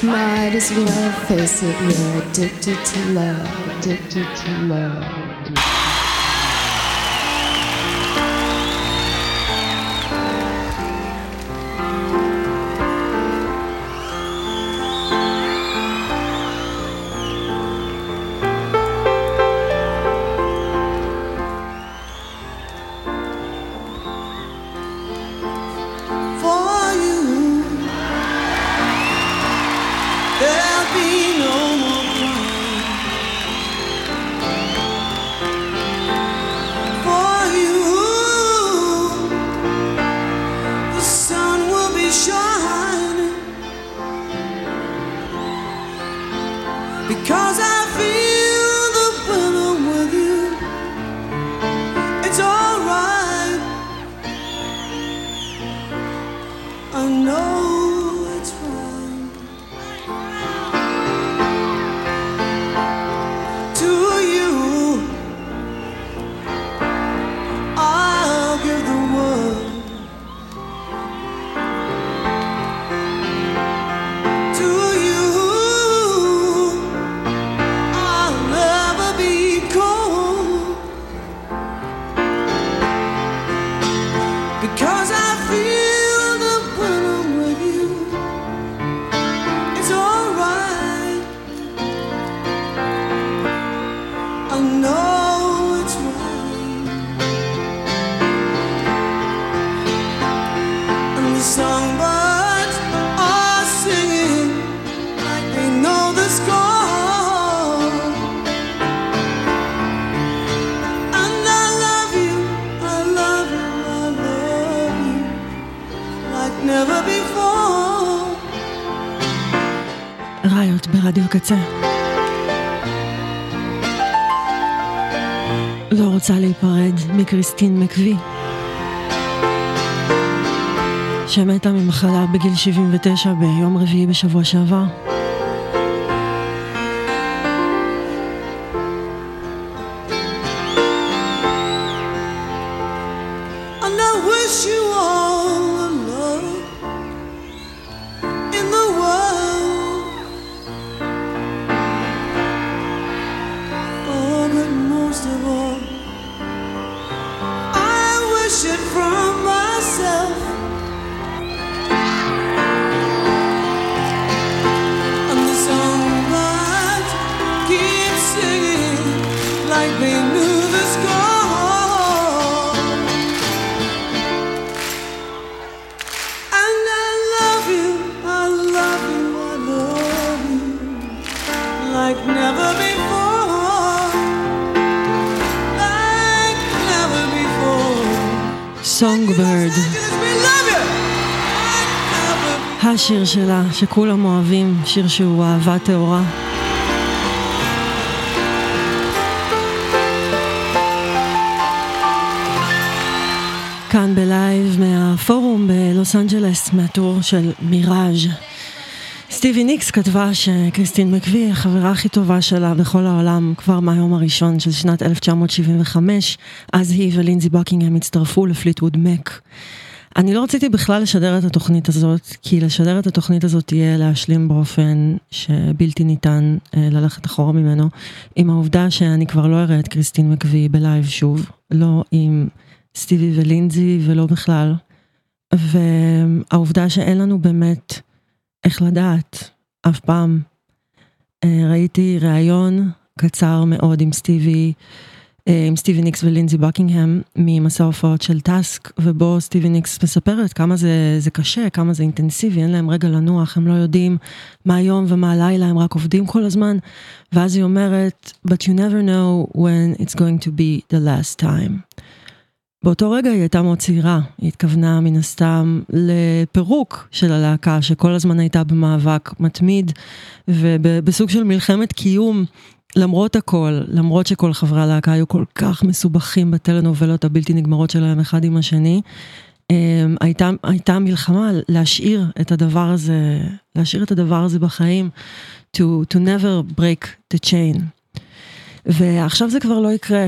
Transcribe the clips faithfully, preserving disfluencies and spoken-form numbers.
might as well face it, you're addicted to love, addicted to love. ראיות ברדיו קצה. לא רוצה להיפרד מקריסטין מקווי, שמתה ממחלה בגיל שבעים ותשע ביום רביעי בשבוע שעבר. Songbird, השיר שלה שכולם אוהבים, שיר שהוא אהבה תאורה. כאן בלייב מהפורום בלוס אנג'לס, מהטור של מיראז'. סטיבי ניקס כתבה שקריסטין מקווי, החברה הכי טובה שלה בכל העולם, כבר מהיום הראשון של שנת אלף תשע מאות שבעים וחמש, אז היא ולינזי בוקינגהאם הצטרפו לפליטווד מק. אני לא רציתי בכלל לשדר את התוכנית הזאת, כי לשדר את התוכנית הזאת תהיה להשלים באופן שבלתי ניתן אה, ללכת אחורה ממנו, עם העובדה שאני כבר לא אראה את קריסטין מקווי בלייב שוב, לא עם סטיבי ולינזי ולא בכלל, והעובדה שאין לנו באמת איך לדעת, אף פעם. ראיתי ראיון קצר מאוד עם סטיבי, עם סטיבי ניקס ולינזי בוקינגהאם, ממסע הופעות של טאסק, ובו סטיבי ניקס מספרת כמה זה, זה קשה, כמה זה אינטנסיבי, אין להם רגע לנוח, הם לא יודעים מה היום ומה הלילה, הם רק עובדים כל הזמן, ואז היא אומרת, but you never know when it's going to be the last time. באותו רגע היא הייתה מאוד צעירה, היא התכוונה מן הסתם לפירוק של הלהקה, שכל הזמן הייתה במאבק מתמיד, ובסוג של מלחמת קיום, למרות הכל, למרות שכל חברי הלהקה היו כל כך מסובכים בטלנובלות הבלתי נגמרות שלהם אחד עם השני, הייתה, הייתה מלחמה להשאיר את הדבר הזה, להשאיר את הדבר הזה בחיים, to, to never break the chain. ועכשיו זה כבר לא יקרה.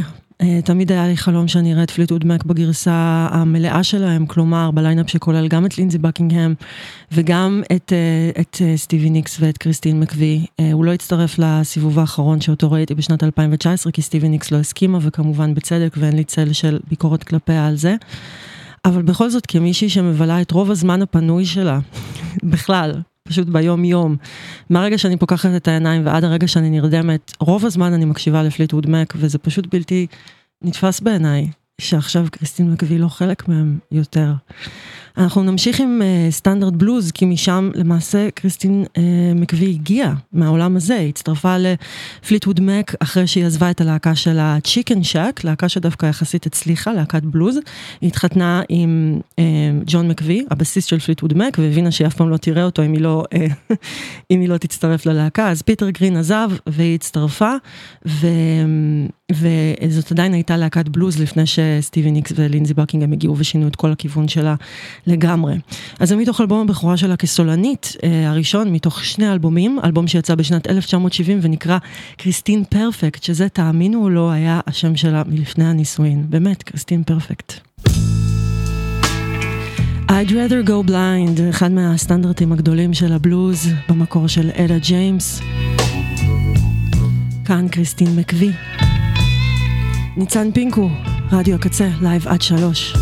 תמיד היה לי חלום שאני אראה את פליטווד מק בגרסה המלאה שלהם, כלומר בליינאפ שכולל גם את לינזי בקינגהם וגם את, את סטיבי ניקס ואת קריסטין מקווי. הוא לא הצטרף לסיבוב האחרון שאותו ראיתי בשנת אלפיים תשע עשרה, כי סטיבי ניקס לא הסכימה, וכמובן בצדק, ואין לי צל של ביקורת כלפיה על זה. אבל בכל זאת, כמישהי שמבלה את רוב הזמן הפנוי שלה, בכלל, פשוט ביום יום, מהרגע שאני פוקחת את העיניים ועד הרגע שאני נרדמת, רוב הזמן אני מקשיבה לפליטווד מק, וזה פשוט בלתי נתפס בעיניי, שעכשיו קריסטין מקווי לא חלק מהם יותר. אנחנו נמשיך עם uh, סטנדרט בלוז, כי משם למעשה קריסטין uh, מקווי הגיעה מהעולם הזה, היא הצטרפה לפליטווד מק אחרי שהיא עזבה את הלהקה של הצ'יקן שק, להקה שדווקא יחסית הצליחה, להקת בלוז, היא התחתנה עם uh, ג'ון מקווי, הבסיס של פליטווד מק, והבינה שהיא אף פעם לא תראה אותו אם היא לא, uh, אם היא לא תצטרף ללהקה, אז פיטר גרין עזב והיא הצטרפה, ו... וזאת עדיין הייתה להקת בלוז לפני שסטיבי ניקס ולינזי בקינגהם הגיעו ושינו את כל הכיוון שלה לגמרי. אז זה מתוך אלבום הבכורה שלה כסולנית, הראשון מתוך שני אלבומים, אלבום שיצא בשנת אלף תשע מאות שבעים ונקרא קריסטין פרפקט, שזה תאמינו או לא היה השם שלה מלפני הנישואין. באמת, קריסטין פרפקט. I'd rather go blind, אחד מהסטנדרטים הגדולים של הבלוז, במקור של אלה ג'יימס. כאן קריסטין מקווי. ניצן פינקו, רדיו הקצה, לייב עד שלוש.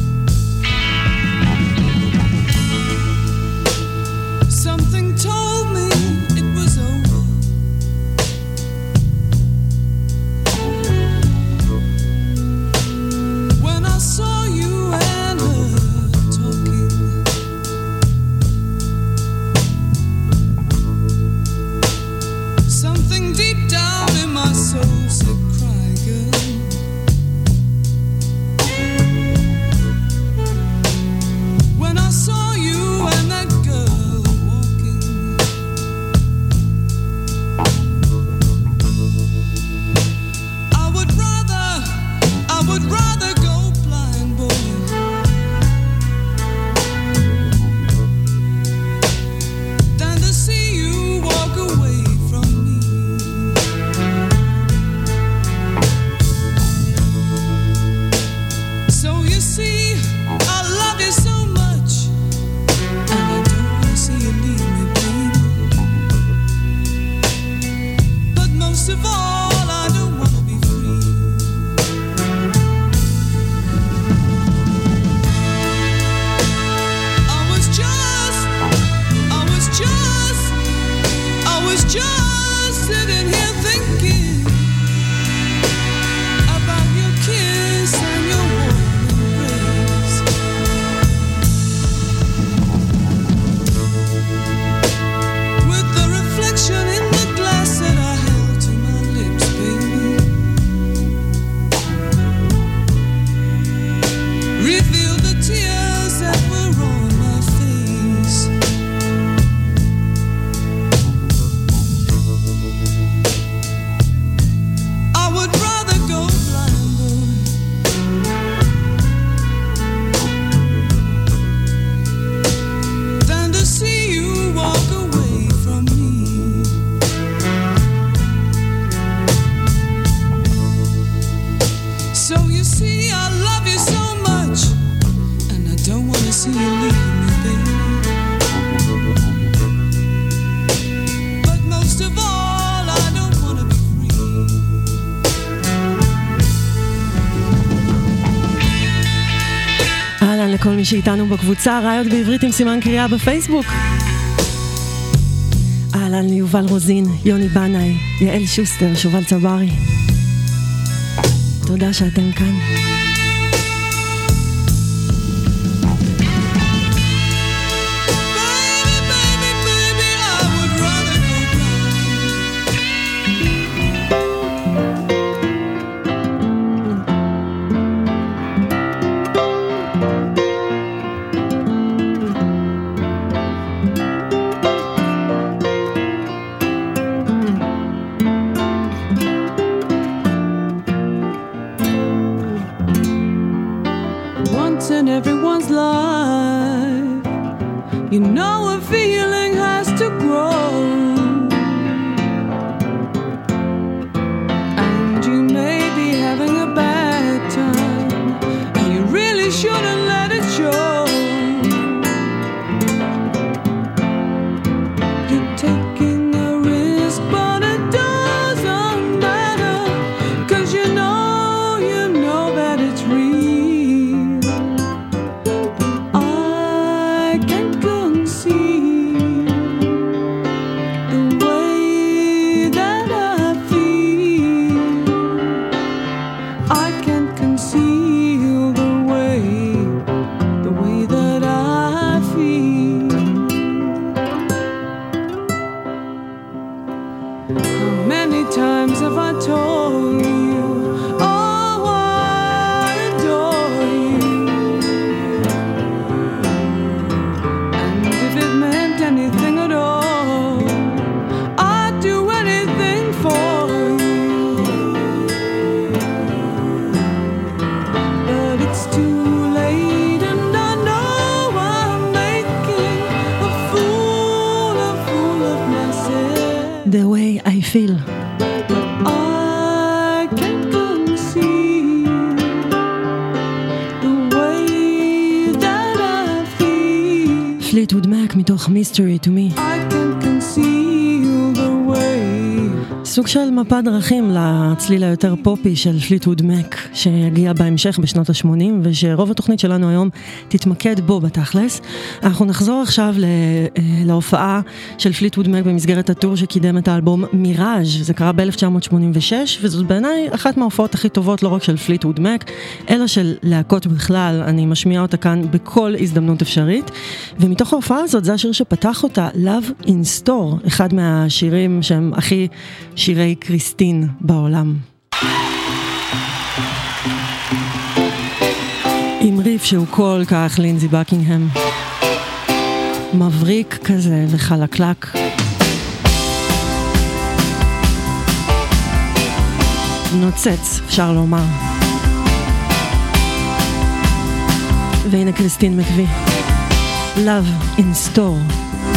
לכל מי שאיתנו בקבוצה, ראיות בעברית עם סימן קריאה בפייסבוק. אהלן ליובל רוזין, יוני בנאי, יעל שוסטר, שובל צברי. תודה שאתם כאן. How many times have I told you, oh, I adore you? And if it meant anything at all, I'd do anything for you. But it's too late, and I know I'm making a fool, a fool of myself. The way I feel. I can't conceal the way that I feel. פליטווד מק מתוך Mystery to Me. I can't conceal the way. סוג של מפת דרכים לצליל היותר פופי של פליטווד מק, שיגיע בהמשך בשנות ה-שמונים, ושרוב התוכנית שלנו היום תתמקד בו בתכלס. אנחנו נחזור עכשיו להופעה של פליטווד מק במסגרת הטור שקידם את האלבום מיראז'. זה קרה ב-אלף תשע מאות שמונים ושש, וזאת בעיניי אחת מההופעות הכי טובות, לא רק של פליטווד מק, אלא של להקות בכלל. אני משמיעה אותה כאן בכל הזדמנות אפשרית, ומתוך ההופעה הזאת זה השיר שפתח אותה, Love in Store, אחד מהשירים שהם הכי שירי קריסטין בעולם. עם ריף שהוא כל כך לינזי בקינגהם, מבריק כזה וחלקלק. נוצץ, אפשר לומר. והנה קריסטין מקווי, Love in Store.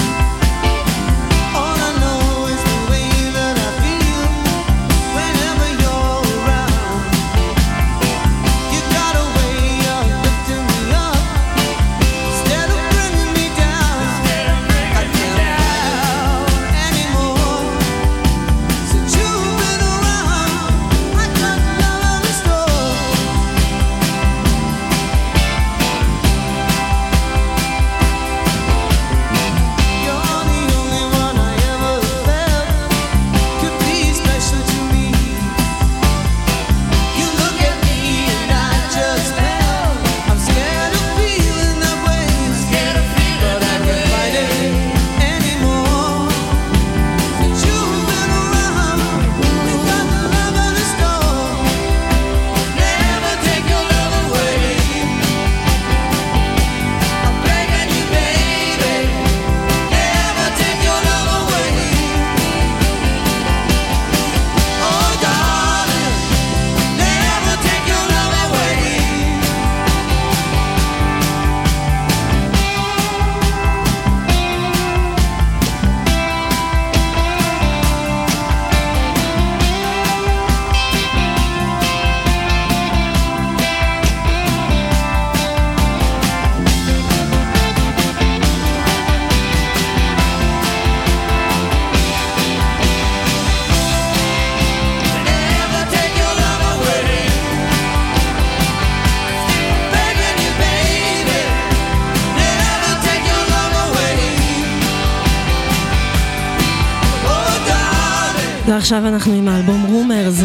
ועכשיו אנחנו עם האלבום רומרס,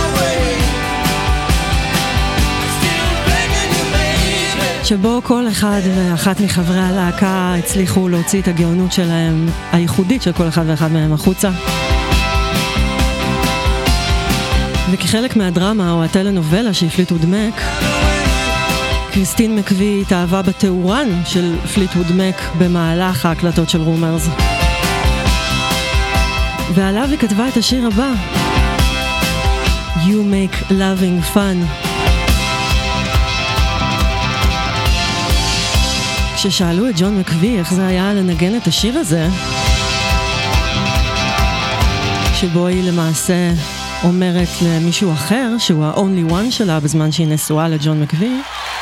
שבו כל אחד ואחת מחברי הלהקה הצליחו להוציא את הגאונות שלהם, הייחודית של כל אחד ואחד מהם החוצה. וכחלק מהדרמה או הטלנובלה של פליטווד מק, קריסטין מקווי התאהבה בתאורן של פליטווד מק במהלך ההקלטות של רומרס. ועליו היא כתבה את השיר הבא, You Make Loving Fun. כששאלו את ג'ון מקווי איך זה היה לנגן את השיר הזה, שבו היא למעשה אומרת למישהו אחר שהוא ה-only one שלה בזמן שהיא נשואה לג'ון מקווי,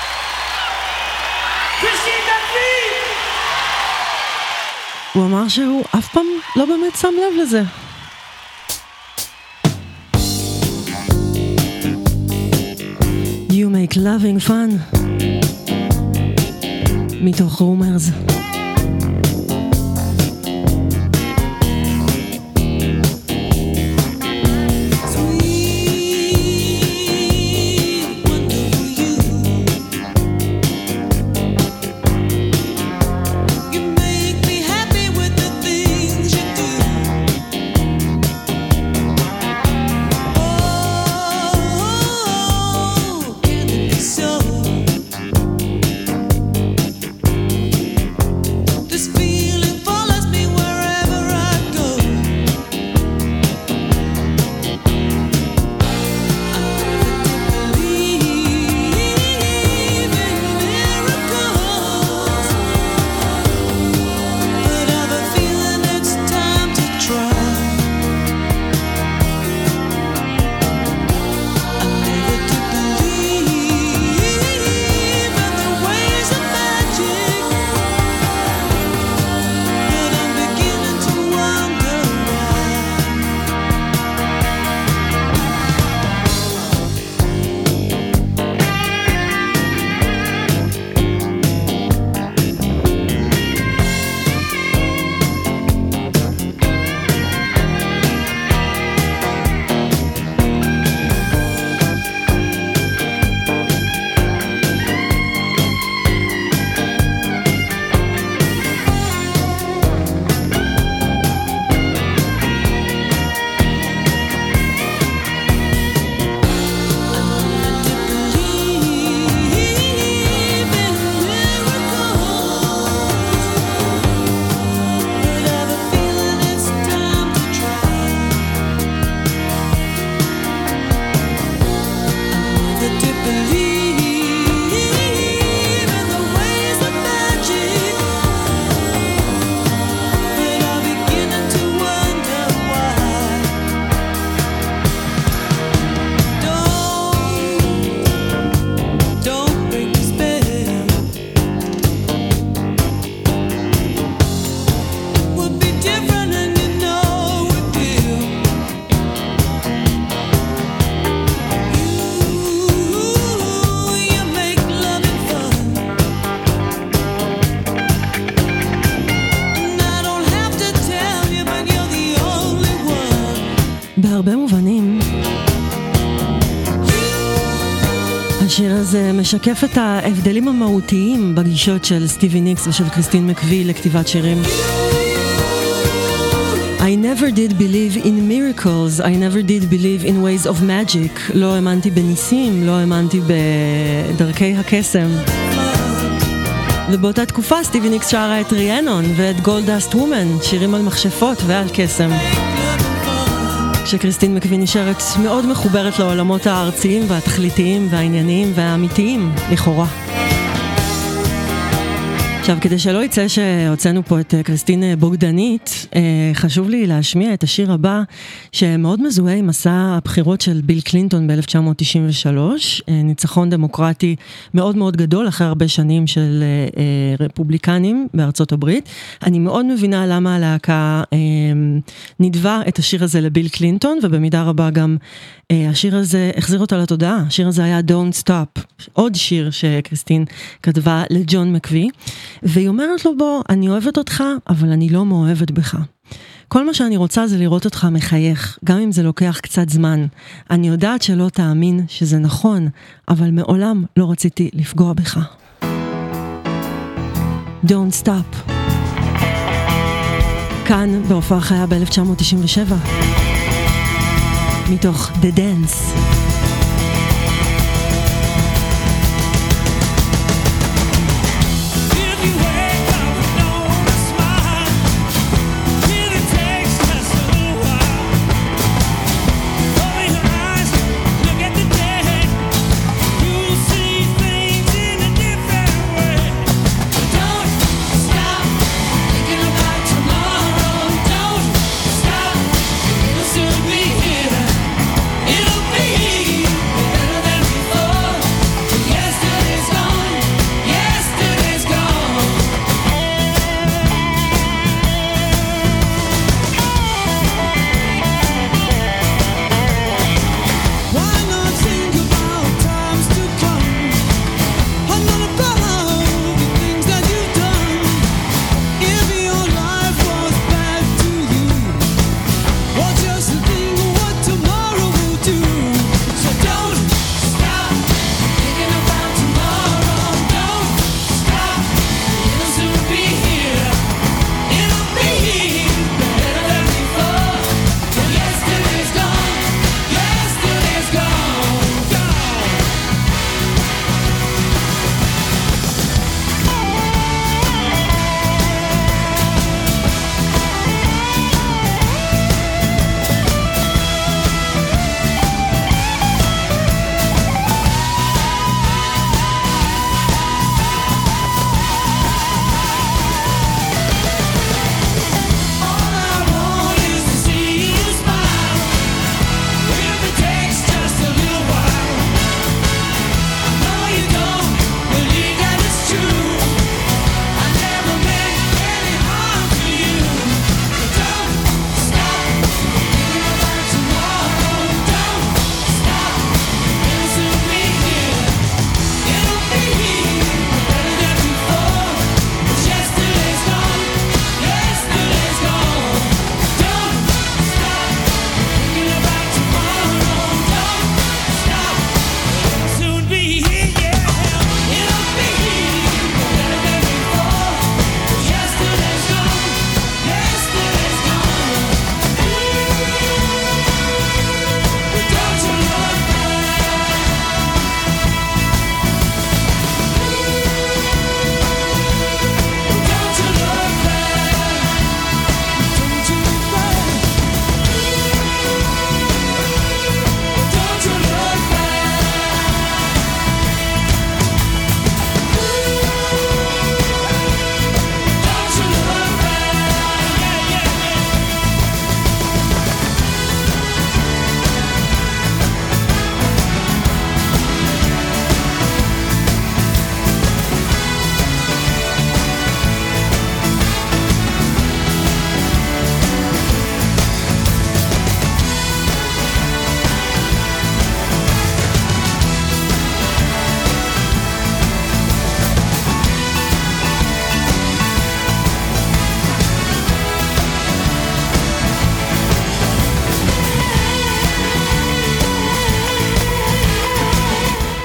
הוא אמר שהוא אף פעם לא באמת שם לב לזה. You Make Loving Fun מתוך רומרס. זה משקף את ההבדלים המהותיים בגישות של סטיבי ניקס ושל קריסטין מקווי לכתיבת שירים. I never did believe in miracles, I never did believe in ways of magic. לא האמנתי בניסים, לא האמנתי בדרכי הקסם. ובאותה תקופה סטיבי ניקס שרה את ריאנון ואת גולדאסט וומן, שירים על מכשפות ועל קסם. כשקריסטין מקווי נשארת מאוד מחוברת לעולמות הארציים והתכליתיים והענייניים והאמיתיים, לכאורה. עכשיו, כדי שלא יצא שהוצאנו פה את קריסטין בוגדנית, חשוב לי להשמיע את השיר הבא, שמאוד מזוהה עם מסע הבחירות של ביל קלינטון ב-אלף תשע מאות תשעים ושלוש, ניצחון דמוקרטי מאוד מאוד גדול, אחרי הרבה שנים של רפובליקנים בארצות הברית. אני מאוד מבינה למה הלהקה נדבה את השיר הזה לביל קלינטון, ובמידה רבה גם השיר הזה החזיר אותה לתודעה. השיר הזה היה Don't Stop, עוד שיר שקריסטין כתבה לג'ון מקווי, והיא אומרת לו, בוא, אני אוהבת אותך, אבל אני לא מאוהבת בך. כל מה שאני רוצה זה לראות אותך מחייך, גם אם זה לוקח קצת זמן. אני יודעת שלא תאמין שזה נכון, אבל מעולם לא רציתי לפגוע בך. Don't Stop. כאן בהופעה חיה ב-אלף תשע מאות תשעים ושבע. מתוך The Dance. It'll be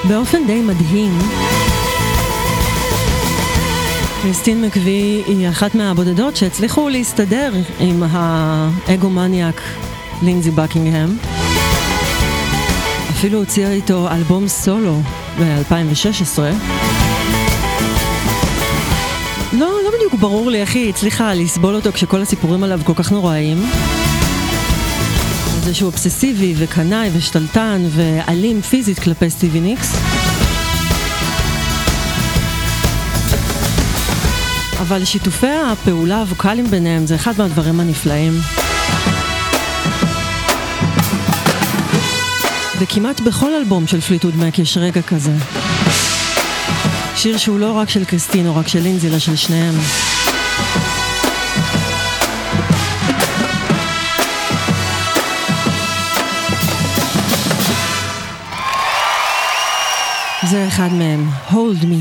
באופן די מדהים, קריסטין מקווי היא אחת מהבודדות שהצליחו להסתדר עם האגומניאק לינזי בקינגהם. אפילו הוציאה איתו אלבום סולו ב-אלפיים ושש עשרה. לא, לא בדיוק ברור לי איך היא הצליחה לסבול אותו כשכל הסיפורים עליו כל כך נוראים. זה שהוא אובססיבי וקנאי ושתלטן ואלים פיזית כלפי סטיבי ניקס. אבל שיתופי הפעולה הווקליים ביניהם זה אחד מהדברים הנפלאים. וכמעט בכל אלבום של פליטווד מק יש רגע כזה. שיר שהוא לא רק של קריסטין או רק של לינזי, אלא של שניהם. זה אחד מהם, Hold Me.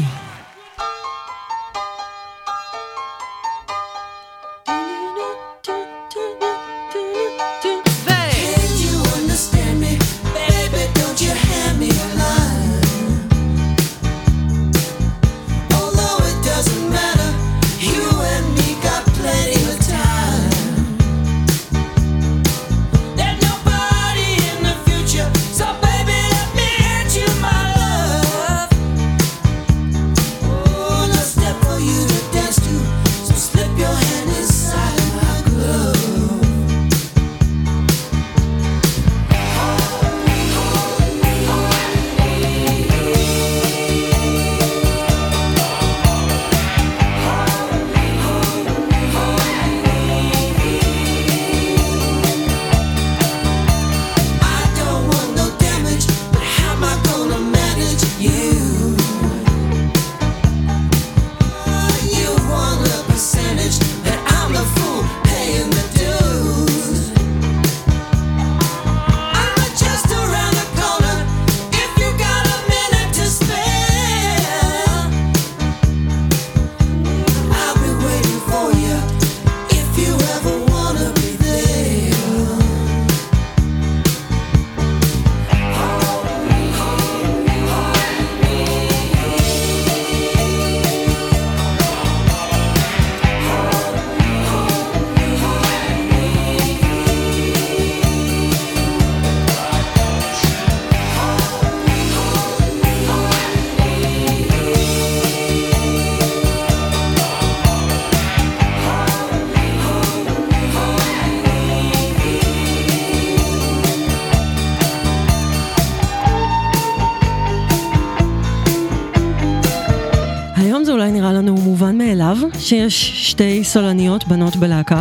שיש שתי סולניות בנות בלהקה,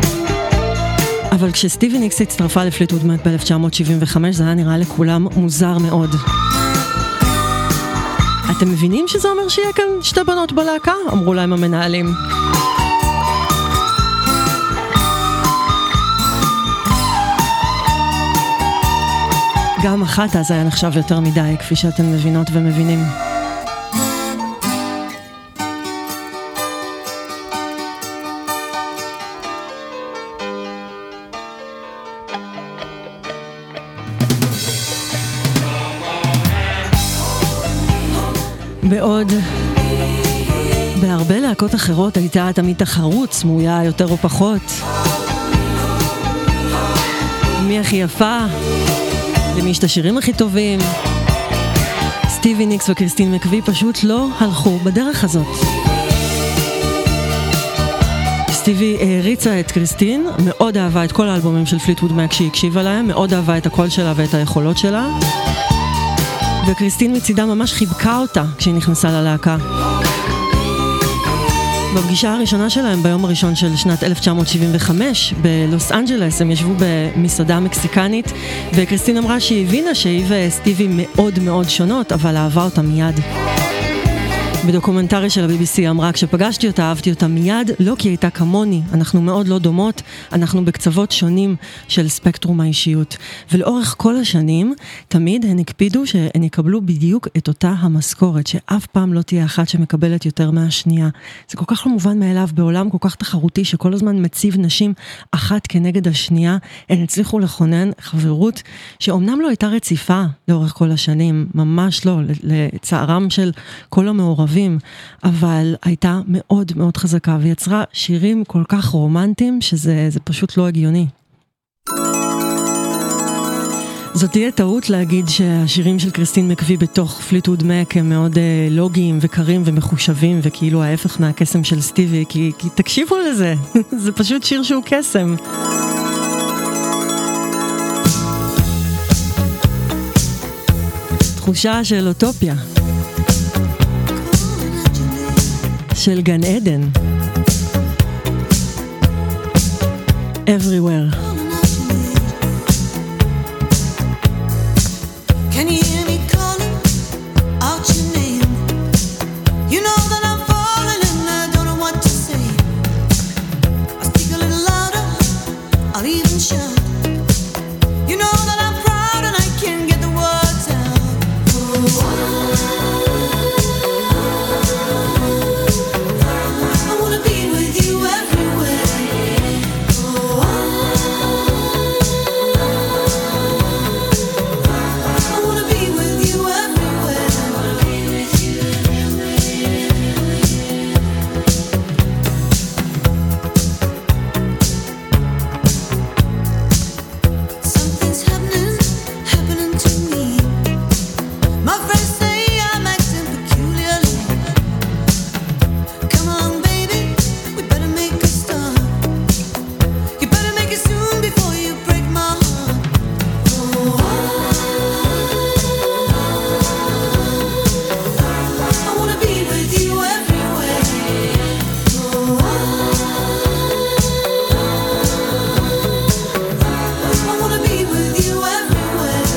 אבל כשסטיבי ניקס הצטרפה לפליטווד מק ב-אלף תשע מאות שבעים וחמש זה היה נראה לכולם מוזר מאוד. אתם מבינים שזה אומר שיהיה כאן שתי בנות בלהקה? אמרו להם המנהלים. גם אחת אז היה נחשב יותר מדי, כפי שאתם מבינות ומבינים. בעוד בהרבה להקות אחרות הייתה תמיד תחרות סמויה יותר או פחות. מי הכי יפה? למי יש את השירים הכי טובים? סטיבי ניקס וקריסטין מקווי פשוט לא הלכו בדרך הזאת. סטיבי הריצה את קריסטין, מאוד אהבה את כל האלבומים של פליטווד מק שהיא הקשיבה להם, מאוד אהבה את הקול שלה ואת היכולות שלה. וקריסטין מצידה ממש חיבקה אותה כשהיא נכנסה ללהקה. בפגישה הראשונה שלהם ביום הראשון של שנת אלף תשע מאות שבעים וחמש בלוס אנג'לס הם ישבו במסעדה מקסיקנית, וקריסטין אמרה שהיא הבינה שהיא וסטיבי מאוד מאוד שונות, אבל אהבה אותה מיד. בדוקומנטרי של ה-בי בי סי אמרה, כשפגשתי אותה אהבתי אותה מיד, לא כי היא הייתה כמוני, אנחנו מאוד לא דומות, אנחנו בקצוות שונים של ספקטרום האישיות. ולאורך כל השנים, תמיד הן הקפידו שהן יקבלו בדיוק את אותה המשכורת, שאף פעם לא תהיה אחת שמקבלת יותר מהשנייה. זה כל כך לא מובן מאליו בעולם כל כך תחרותי, שכל הזמן מציב נשים אחת כנגד השנייה, הן הצליחו לכונן חברות שאומנם לא הייתה רציפה לאורך כל השנים, ממש לא, לצערם של כל המעורבים, אבל הייתה מאוד מאוד חזקה, ויצרה שירים כל כך רומנטיים, שזה זה פשוט לא הגיוני. זאת תהיה טעות להגיד שהשירים של קריסטין מקווי בתוך פליטווד מק הם מאוד אה, לוגיים וקרים ומחושבים, וכאילו ההפך מהקסם של סטיבי, כי, כי תקשיבו לזה, זה פשוט שיר שהוא קסם. תחושה של אוטופיה. של גן עדן. Everywhere. Can you hear me calling out your name? You know that I'm falling and I don't know what to say. I'll speak a little louder, I'll even shout. You know that I'm proud and I can't get the words out. Oh, I wanna be with you everywhere. Oh, I wanna be with you everywhere. Something's happening, happening to me. My friends say I'm acting peculiarly. Come on, baby, we better make a start. You better make it soon before you break my heart. Oh, I wanna be with you everywhere. Oh, I wanna be with you everywhere.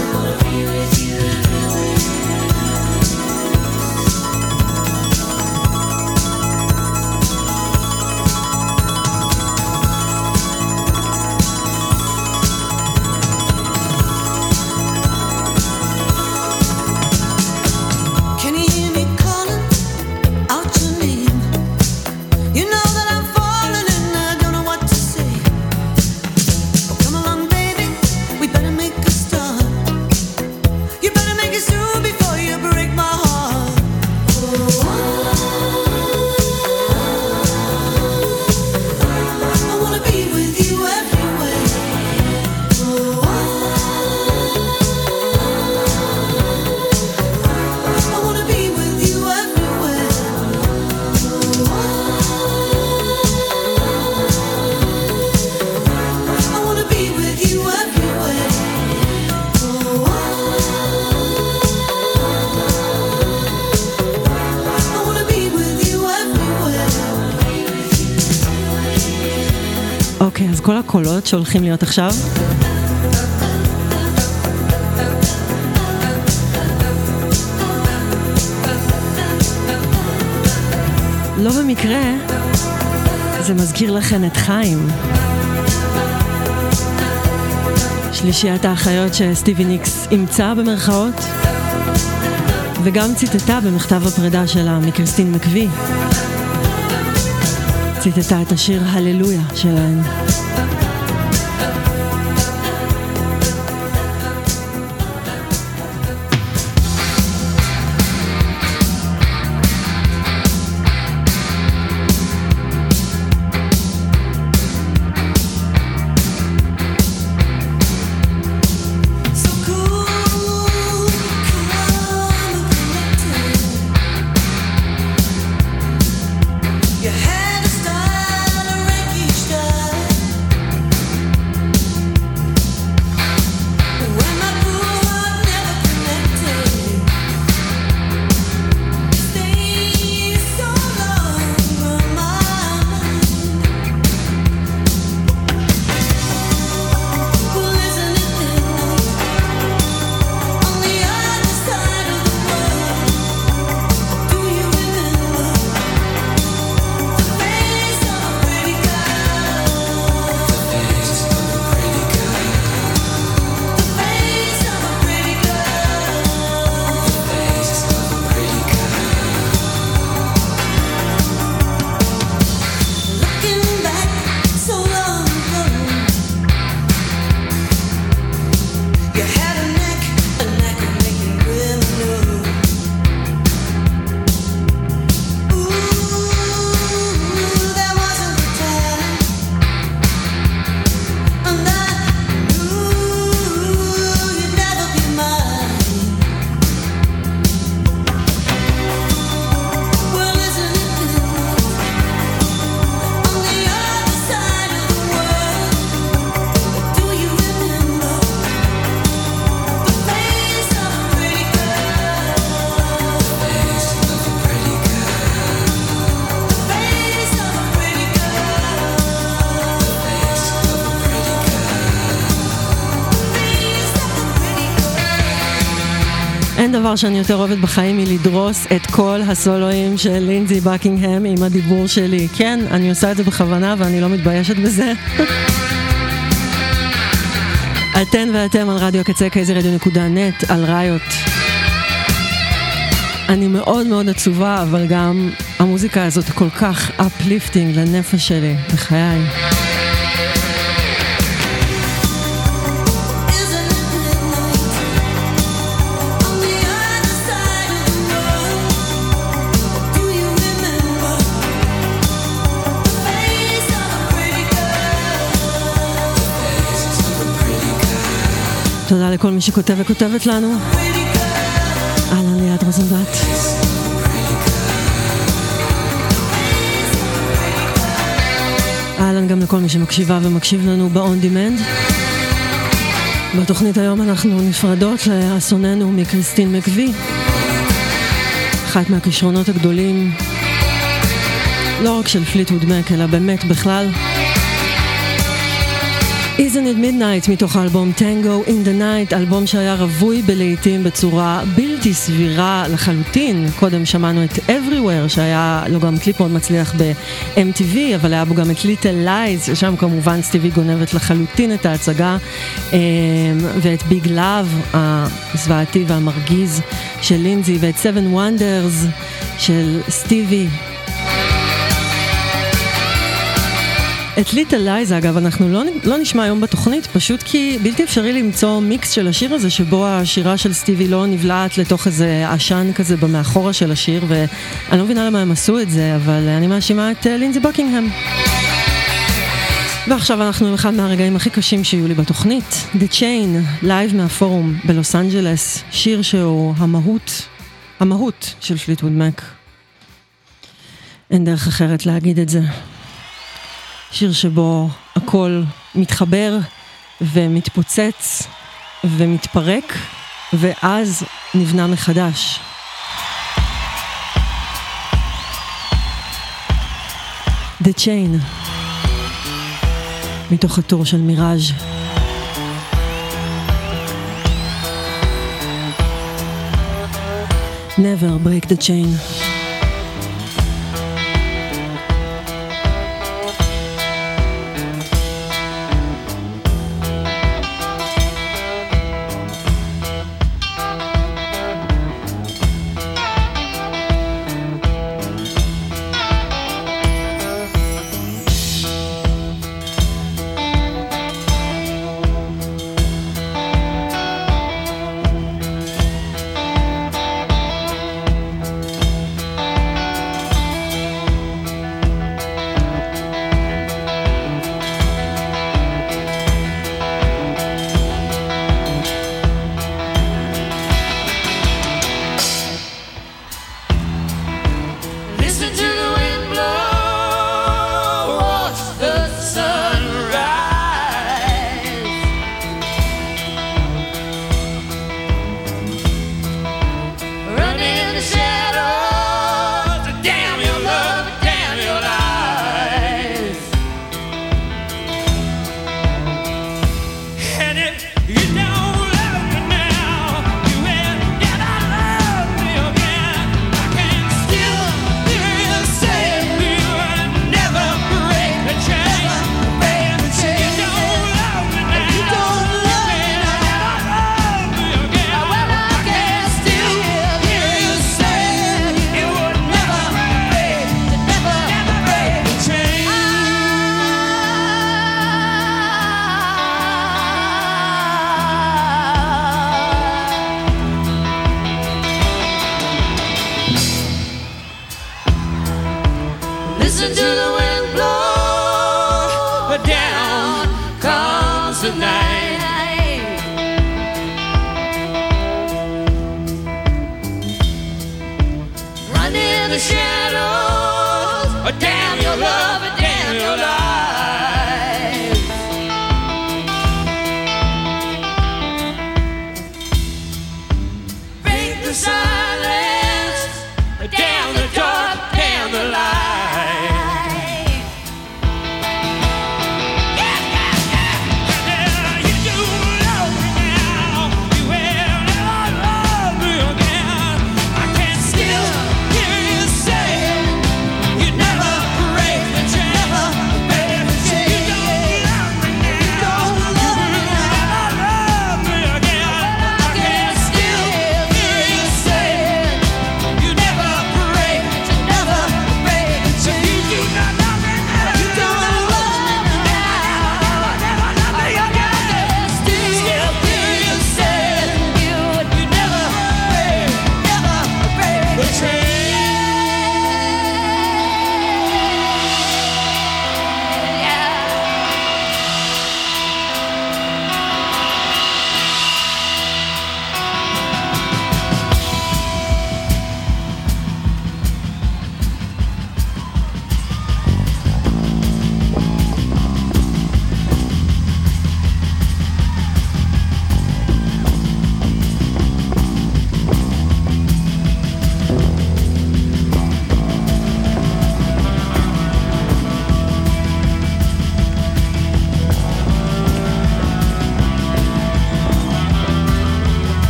Can you hear me calling out your name? You know that I'm falling and I don't know what to say. Oh, come along, baby, we better make a start. You better make it soon before you break my heart. Oh, I wanna be with you everywhere. Oh, I wanna be with you everywhere. I wanna be with you everywhere. I wanna be with you everywhere. אוקיי, אז כל הקולות שהולכים להיות עכשיו, לא במקרה, זה מזכיר לכן את חיים. שלישיית האחיות שסטיבי ניקס אימצה במרכאות, וגם ציטטה במכתב הפרידה שלה מקריסטין מקווי. ציטטה את השיר הללויה שלהן. So cool, calm and collected. You had a style, a Reiki style. אין דבר שאני יותר אוהבת בחיים מלדרוס את כל הסולואים של לינזי בקינגהם עם הדיבור שלי. כן, אני עושה את זה בכוונה ואני לא מתביישת בזה. אתן ואתם על רדיו הקצה, קייזר רדיו נקודה נט, על ראיות. אני מאוד מאוד עצובה, אבל גם המוזיקה הזאת כל כך אפליפטינג לנפש שלי, בחיי. תודה לכל מי שכותב וכותבת לנו. אהלן ליד רוזנבלט. אהלן גם לכל מי שמקשיבה ומקשיב לנו ב-on demand. בתוכנית היום אנחנו נפרדות לאסוננו מקריסטין מקווי. אחת מהכישרונות הגדולים, לא רק של פליטווד מק, אלא באמת בכלל. Isn't it Midnight מתוך האלבום Tango in the Night, אלבום שהיה רבוי בלעיתים בצורה בלתי סבירה לחלוטין. קודם שמענו את Everywhere, שהיה לו גם קליפ מאוד מצליח ב-אם טי וי, אבל היה בו גם את Little Lies, ששם כמובן סטיבי גונבת לחלוטין את ההצגה, ואת Big Love הזוועתי והמרגיז של לינזי, ואת Seven Wonders של סטיבי. את ליטל לייז, אגב, אנחנו לא, לא נשמע היום בתוכנית, פשוט כי בלתי אפשרי למצוא מיקס של השיר הזה, שבו השירה של סטיבי לא נבלעת לתוך איזה עשן כזה במאחורה של השיר, ואני לא מבינה למה הם עשו את זה, אבל אני מאשימה את לינזי בקינגהם. ועכשיו אנחנו עם אחד מהרגעים הכי קשים שיהיו לי בתוכנית, The Chain, לייב מהפורום בלוס אנג'לס, שיר שהוא המהות, המהות של פליטווד מק. אין דרך אחרת להגיד את זה. שיר שבו הכל מתחבר ומתפוצץ ומתפרק ואז נבנה מחדש. The Chain מתוך הטור של מיראז'. Never break the chain. You do love me now, you will never love me again.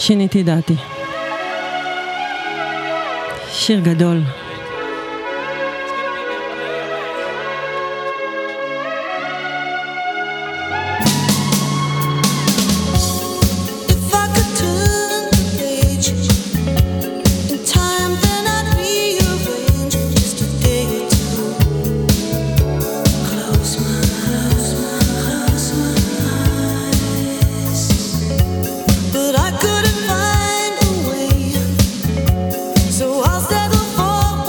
שיניתי דעתי. שיר גדול. If I could turn the page in time, then I'd rearrange just a day or two. Close my eyes, close my eyes, but I couldn't find a way. So I'll settle for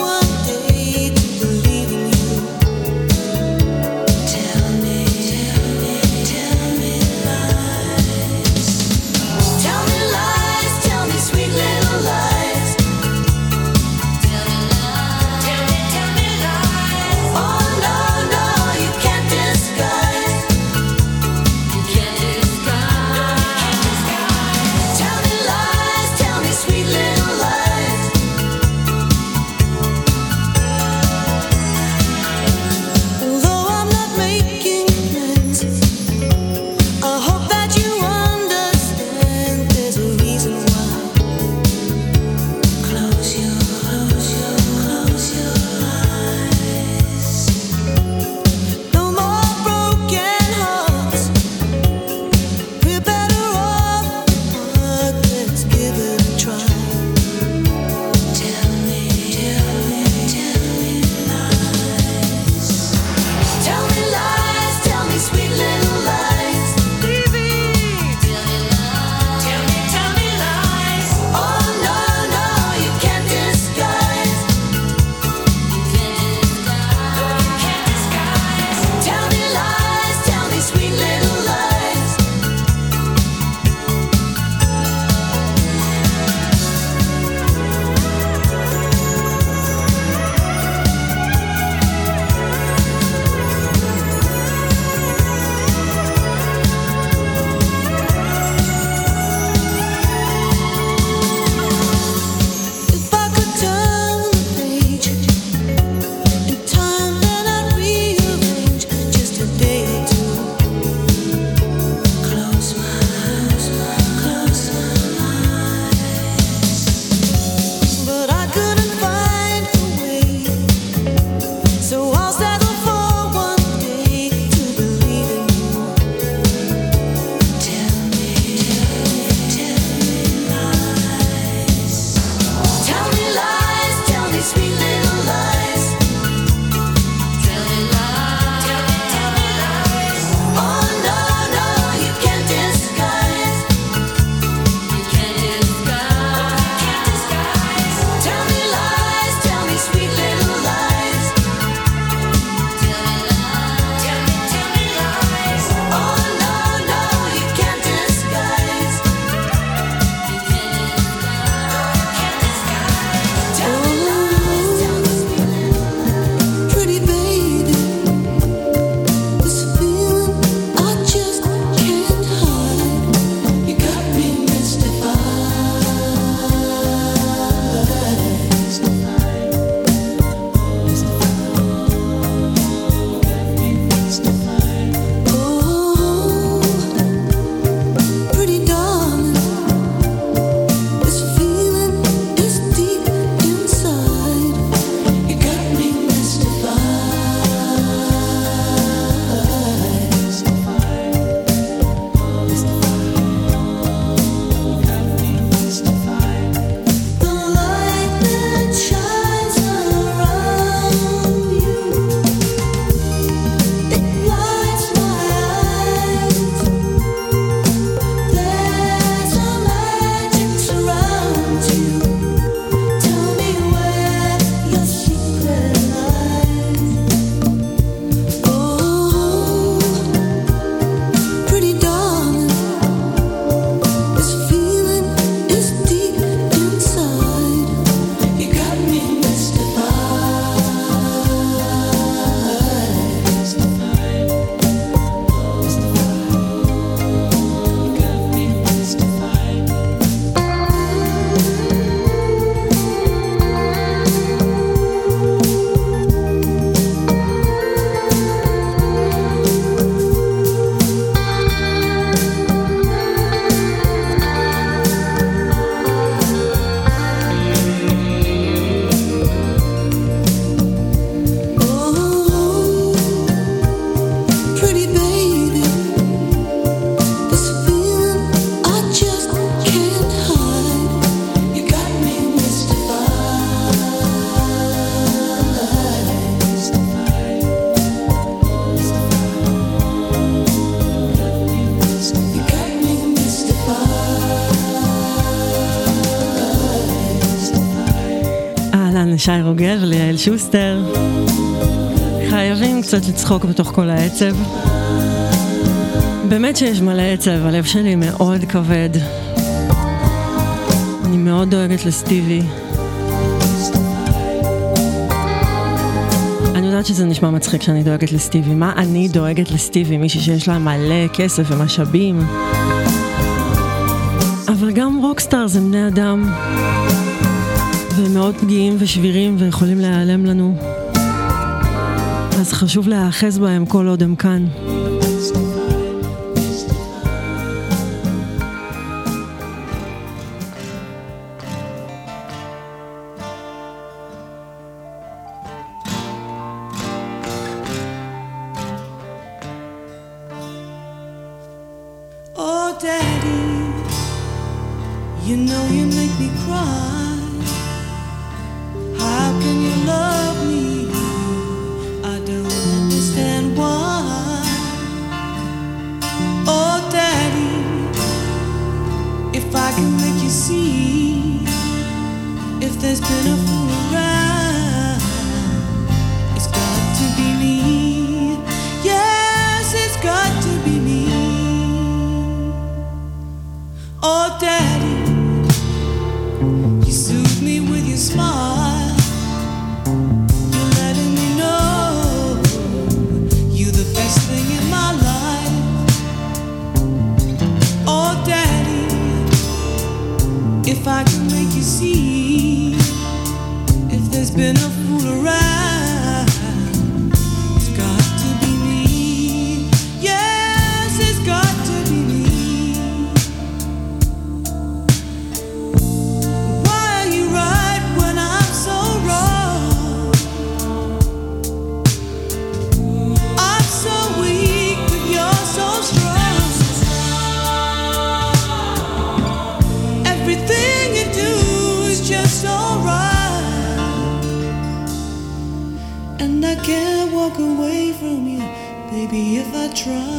לשי רוגל וליעל שוסטר. חייבים קצת לצחוק בתוך כל העצב. באמת שיש מלא עצב, הלב שלי מאוד כבד. אני מאוד דואגת לסטיבי. אני יודעת שזה נשמע מצחיק שאני דואגת לסטיבי. מה אני דואגת לסטיבי? מישהי שיש לה מלא כסף ומשאבים. אבל גם רוקסטאר זה בני אדם. והם מאוד פגיעים ושבירים ויכולים להיעלם לנו. אז חשוב להאחז בהם כל עוד הם כאן. Oh, Daddy, you know you make me cry. How can you love me? I don't understand why. Oh, Daddy, if I can make you see, if there's been a fool around, it's got to be me. Yes, it's got to be me. Oh, Daddy, you soothe me with your smile. You're letting me know you're the best thing in my life. Oh, Daddy, if I can make you see, if there's been a fool around, it's got to be me. Yes, it's got to be me. I can't walk away from you, baby, if I try.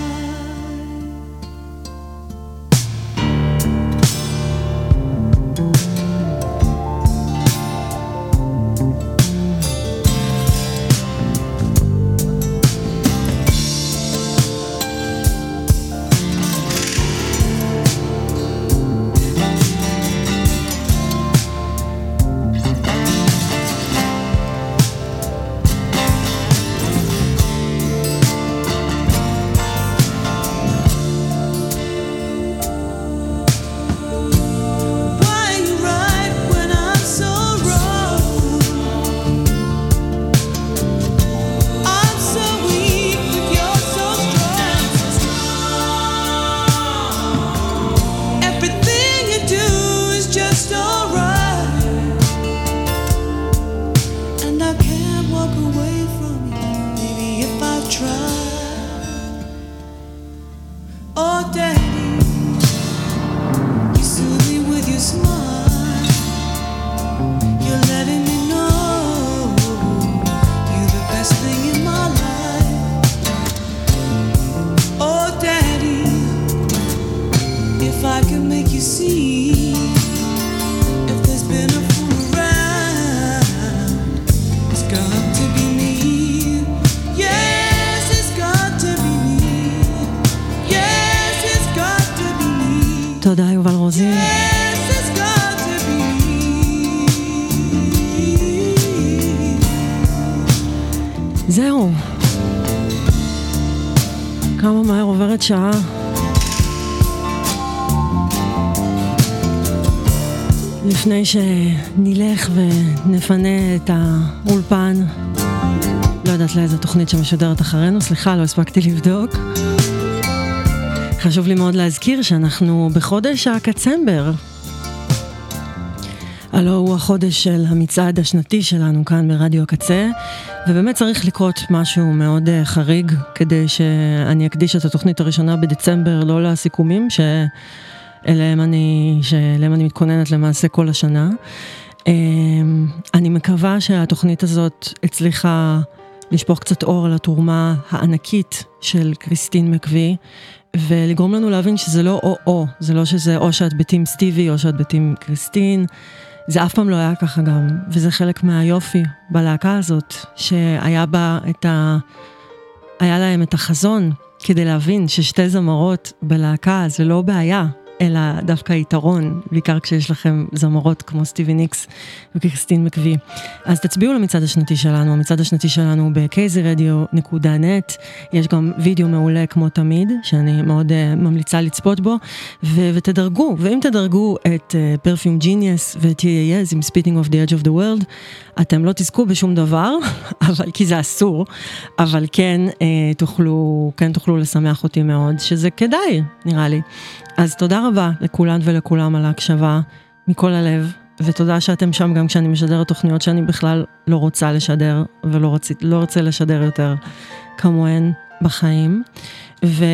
תודה יובל רוזין. זהו, כמה מהר עוברת שעה. לפני שנלך ונפנה את האולפן, לא יודעת לאיזו תוכנית שמשודרת אחרינו, סליחה, לא הספקתי לבדוק. חשוב לי מאוד להזכיר שאנחנו בחודש הקצמבר. הלא הוא החודש של המצעד השנתי שלנו כאן ברדיו הקצה, ובאמת צריך לקרות משהו מאוד חריג כדי שאני אקדיש את התוכנית הראשונה בדצמבר לא לסיכומים שאליהם אני, שאליהם אני מתכוננת למעשה כל השנה. אני מקווה שהתוכנית הזאת הצליחה לשפוך קצת אור על התרומה הענקית של קריסטין מקווי, ולגרום לנו להבין שזה לא או-או, זה לא שזה או שאת בתים סטיבי או שאת בתים קריסטין, זה אף פעם לא היה ככה גם, וזה חלק מהיופי בלהקה הזאת, שהיה בה את ה... היה להם את החזון, כדי להבין ששתי זמרות בלהקה זה לא בעיה, אלא דווקא יתרון, בעיקר כשיש לכם זמרות כמו סטיבי ניקס וקריסטין מקווי. אז תצביעו למצעד השנתי שלנו, המצעד השנתי שלנו ב-קי זי רדיו נקודה נט, יש גם וידאו מעולה כמו תמיד, שאני מאוד uh, ממליצה לצפות בו, ו- ותדרגו, ואם תדרגו את uh, Perfume Genius ואת T A S עם Spitting of the Edge of the World, אתם לא תזכו בשום דבר, אבל, כי זה אסור, אבל כן, uh, תוכלו, כן תוכלו לשמח אותי מאוד, שזה כדאי, נראה לי. אז תודה רבה לכולן ולכולם על ההקשבה מכל הלב, ותודה שאתם שם גם כשאני משדרת תוכניות שאני בכלל לא רוצה לשדר, ולא רוצה, לא רוצה לשדר יותר כמוהן בחיים. ו,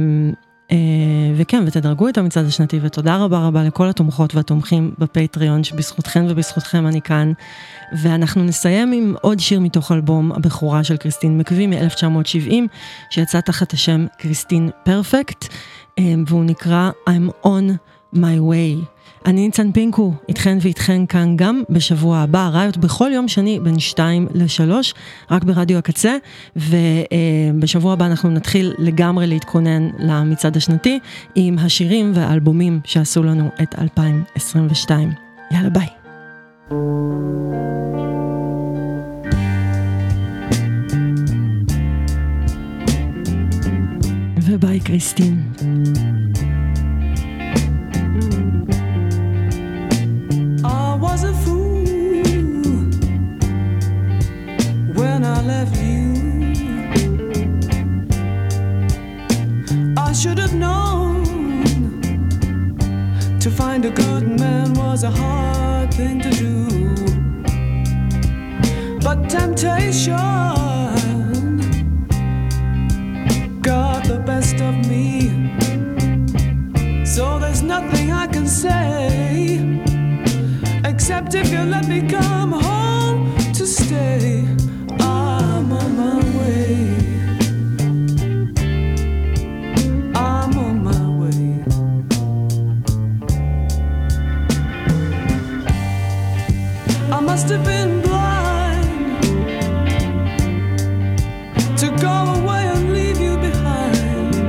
וכן, ותדרגו את המצעד השנתי, ותודה רבה רבה לכל התומכות והתומכים בפטריון, שבזכותכן ובזכותכם אני כאן. ואנחנו נסיים עם עוד שיר מתוך אלבום הבכורה של קריסטין מקווי מ-אלף תשע מאות שבעים, שיצא תחת השם קריסטין פרפקט, והוא נקרא I'm on my way. אני ניצן פינקו, איתכן ואיתכן כאן גם בשבוע הבא, ראיות בכל יום שני בין שתיים לשלוש, רק ברדיו הקצה, ובשבוע הבא אנחנו נתחיל לגמרי להתכונן למצעד השנתי, עם השירים והאלבומים שעשו לנו את אלפיים עשרים ושתיים. יאללה ביי. וביי קריסטין. I was a fool when I left you. I should have known to find a good man was a hard thing to do. But temptation got the best of me, so there's nothing I can say except if you let me come home to stay. I'm on my way. I'm on my way. I must have been blind to go away and leave you behind.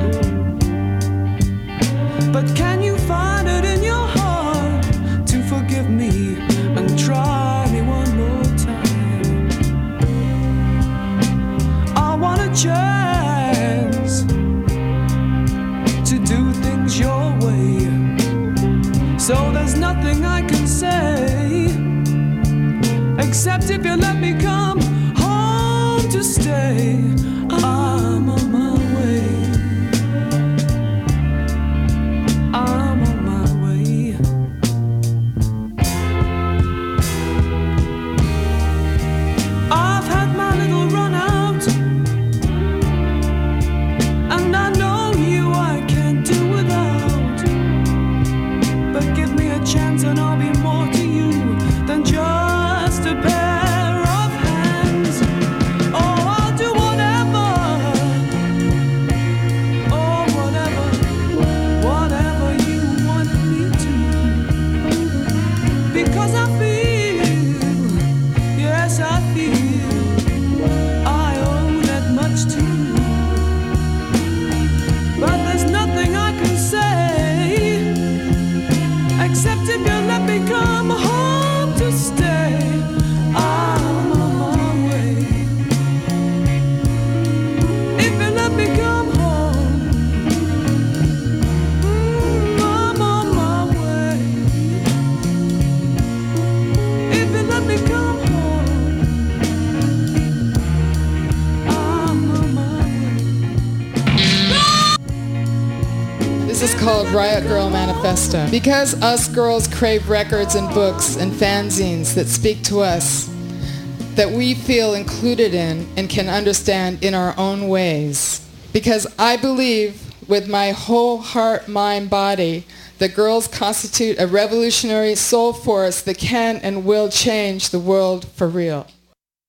But can you find it in your heart to forgive me and try me one more time? I want a chance to do things your way, so there's nothing I can say except if you let me come home to stay. I'm on my way. I'm on my way. I've had my little run out, and I know you I can't do without. But give me a chance and I'll be more to you than just a pair of hands. Oh, I'll do whatever. Oh, whatever, whatever you want me to. Because I feel, yes I feel, I owe that much to you. But there's nothing I can say except if you let me come home to stay. I'm on my way. If you let me come home, mm, I'm on my way. If you let me come home, I'm on my way. This is called Riot Girl Manifesto. Because us girls crave records and books and fanzines that speak to us, that we feel included in and can understand in our own ways. Because I believe with my whole heart, mind, body, that girls constitute a revolutionary soul force that can and will change the world for real.